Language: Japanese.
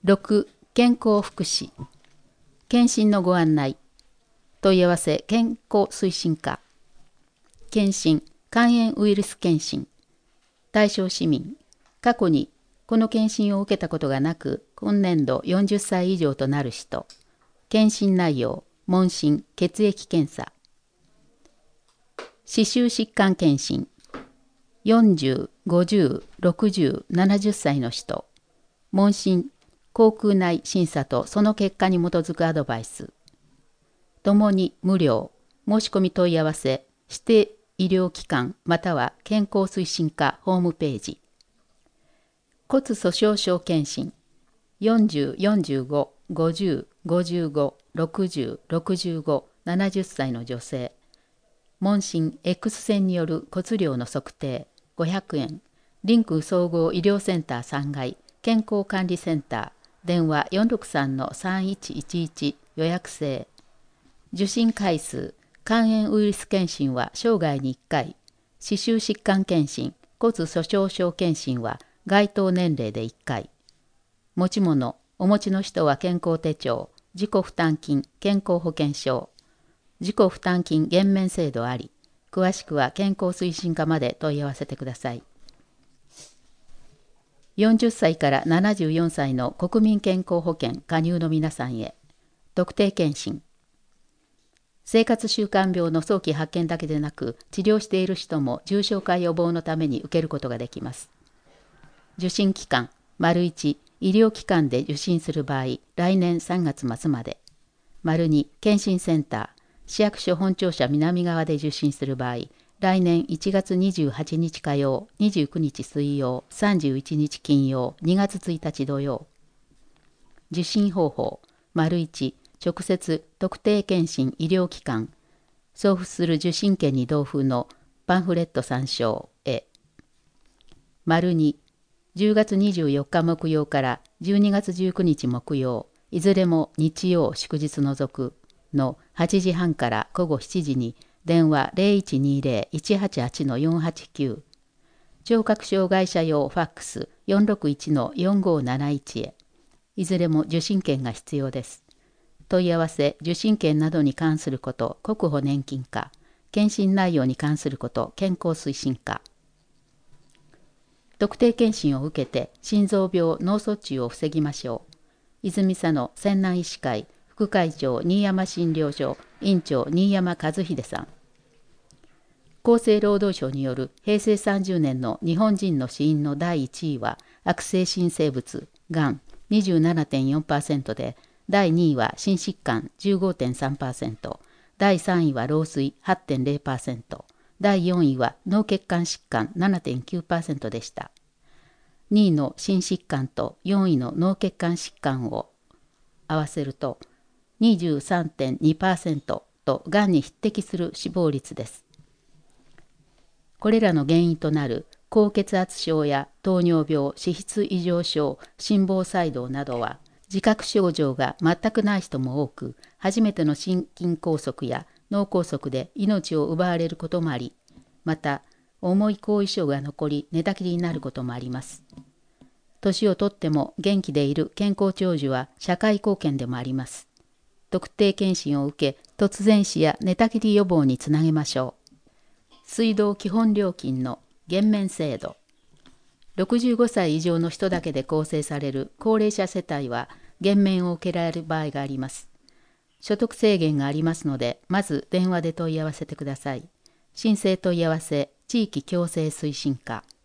6. 健康福祉検診のご案内問い合わせ健康推進課検診肝炎ウイルス検診対象市民過去にこの検診を受けたことがなく今年度40歳以上となる人検診内容問診血液検査歯周疾患検診40、50、60、70歳の人問診口腔内審査とその結果に基づくアドバイスともに無料申し込み問い合わせ指定医療機関または健康推進課ホームページ骨粗しょう症検診40、45、50、55、60、65、70歳の女性問診 X 線による骨量の測定500円リンク総合医療センター3階健康管理センター電話 463-3111 予約制受診回数肝炎ウイルス検診は生涯に1回歯周疾患検診骨粗しょう症検診は該当年齢で1回持ち物お持ちの人は健康手帳自己負担金健康保険証自己負担金減免制度あり詳しくは健康推進課まで問い合わせてください。40歳から74歳の国民健康保険加入の皆さんへ特定健診生活習慣病の早期発見だけでなく治療している人も重症化予防のために受けることができます。受診期間 ① 医療機関で受診する場合来年3月末まで ② 検診センター市役所本庁舎南側で受診する場合来年1月28日火曜29日水曜31日金曜2月1日土曜受診方法 ① 直接特定健診医療機関送付する受診券に同封のパンフレット参照へ ② 10月24日木曜から12月19日木曜いずれも日曜祝日除くの8時半から午後7時に電話 0120-188-489 聴覚障害者用ファックス 461-4571 へいずれも受診券が必要です。問い合わせ受診券などに関すること国保年金課検診内容に関すること健康推進課特定健診を受けて心臓病脳卒中を防ぎましょう。泉佐野泉南医師会副会長新山診療所院長新山和秀さん厚生労働省による平成30年の日本人の死因の第1位は悪性新生物がん 27.4% で第2位は心疾患 15.3% 第3位は老衰 8.0% 第4位は脳血管疾患 7.9% でした。2位の心疾患と4位の脳血管疾患を合わせると 23.2% とがんに匹敵する死亡率です。これらの原因となる高血圧症や糖尿病、脂質異常症、心房細動などは自覚症状が全くない人も多く、初めての心筋梗塞や脳梗塞で命を奪われることもあり、また重い後遺症が残り寝たきりになることもあります。年をとっても元気でいる健康長寿は社会貢献でもあります。特定健診を受け、突然死や寝たきり予防につなげましょう。水道基本料金の減免制度。65歳以上の人だけで構成される高齢者世帯は減免を受けられる場合があります。所得制限がありますので、まず電話で問い合わせてください。申請問い合わせ地域共生推進課。